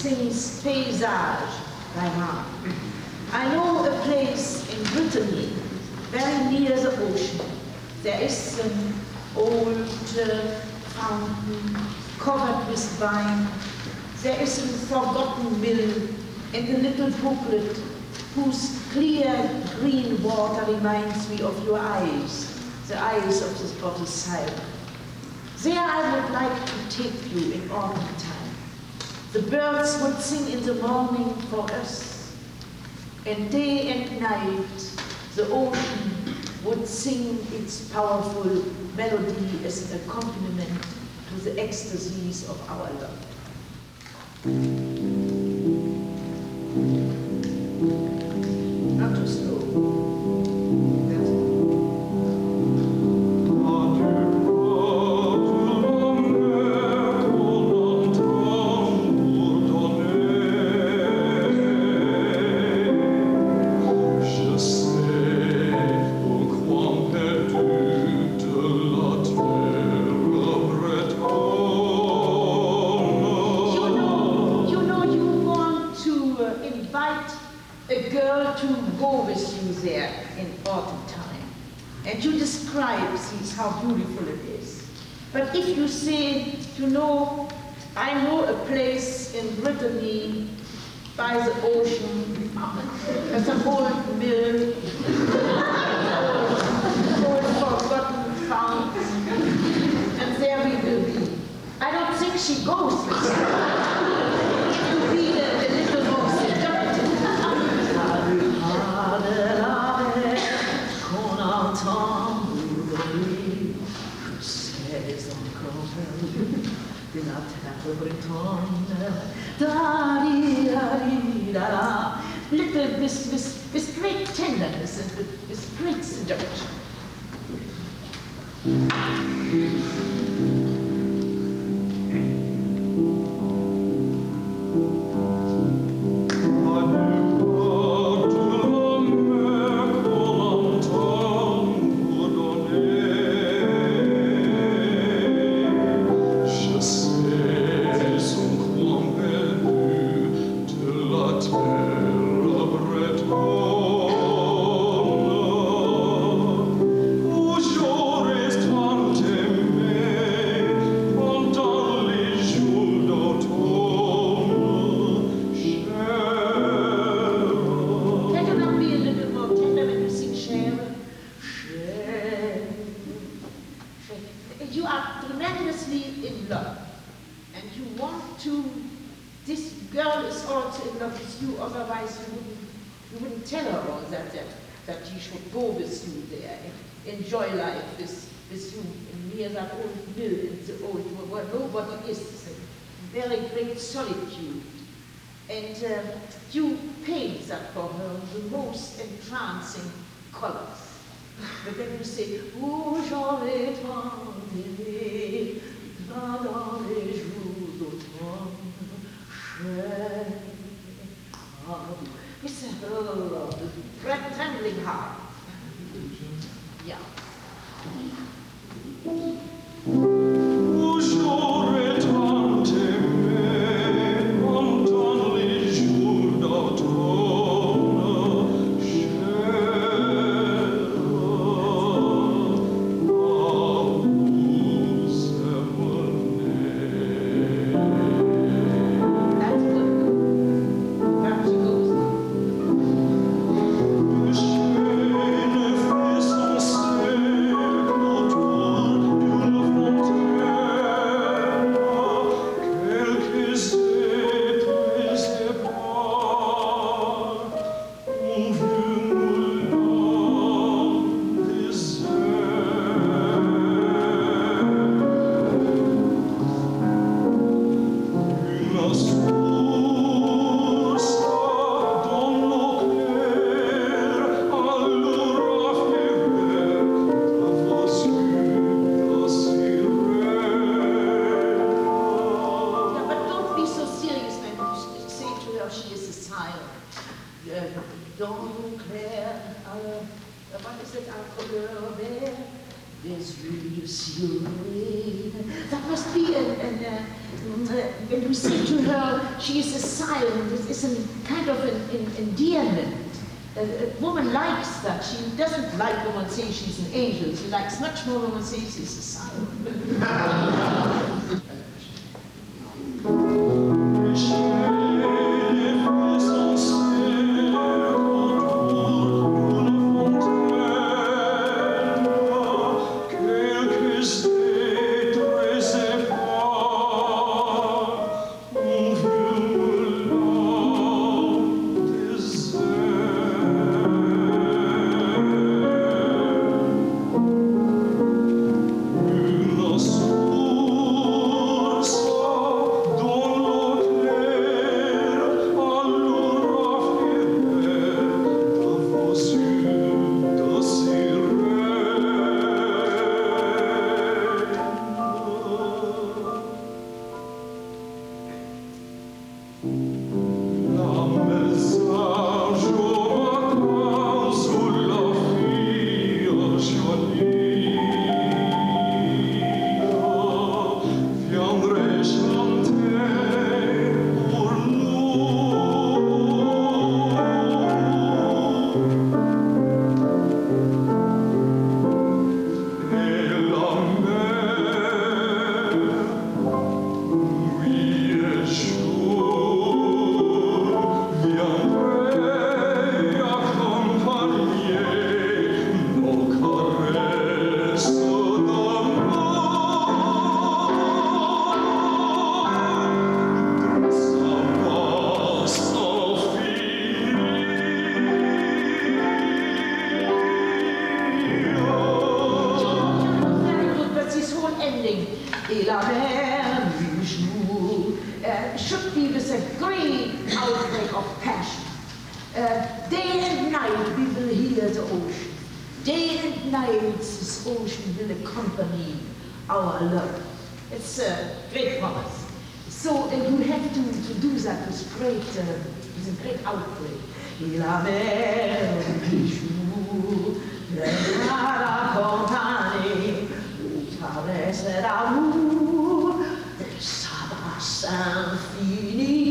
sings Paysage by heart. I know a place in Brittany, very near the ocean. There is an old fountain covered with vine. There is a forgotten mill and a little brooklet whose clear green water reminds me of your eyes, the eyes of the bottle cider. There I would like to take you in autumn time. The birds would sing in the morning for us, and day and night the ocean would sing its powerful melody as an accompaniment to the ecstasies of our love. Not too slow. That's it. And you describe these, how beautiful it is. But if you say, you know, I know a place in Brittany by the ocean, there's an old mill, old forgotten fountain, and there we will be. I don't think she goes with you. If you read a little more seductive. Little with great tenderness and with great seduction. Enjoy life with you near that old mill in the old where nobody is, a very great solitude. And you paint that for her in the most entrancing colors. But then you say, oh, j'aurais tant aimé dans les jours d'automne, cher. It's a trembling heart. Yeah. J'aurais tant aimé entendre les jours d'automne, chère, There's really still rain. That must be when we say to her, she is a siren, it's a kind of an endearment. A woman likes that. She doesn't like when one says she's an angel. She likes much more when one says she's a siren. Should be with a great outbreak of passion. Day and night we will hear the ocean. Day and night this ocean will accompany our love. It's a great promise. So you have to do that with a great outbreak. La mer joue, la campagne, traverse l'amour, ça va s'infini.